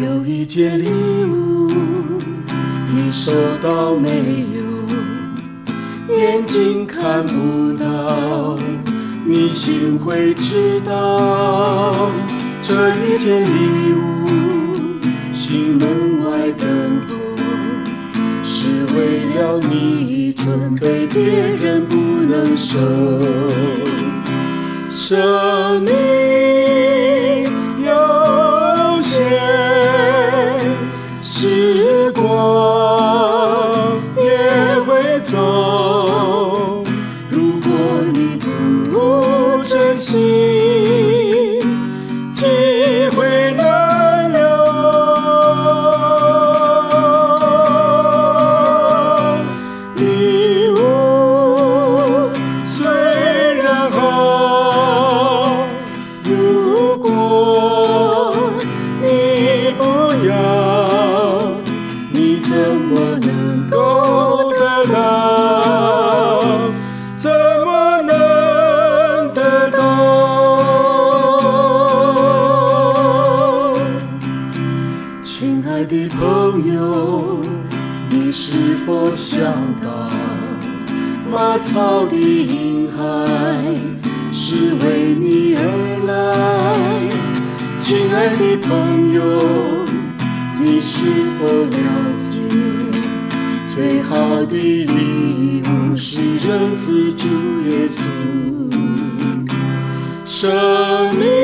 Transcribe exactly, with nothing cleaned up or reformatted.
有一件礼物，你收到没有？眼睛看不到，你心会知道。这一件礼物，心门外等候，是为了你准备，别人不能收。生命有限，时光也会走，如果你不珍惜，机会难留。礼物虽然好，如果你不要，你怎么能够得到？怎么能得到？亲爱的朋友，你是否想到，马槽的婴孩是为你而来？亲爱的朋友，你是否了解，最好的礼物是认识主耶稣？生命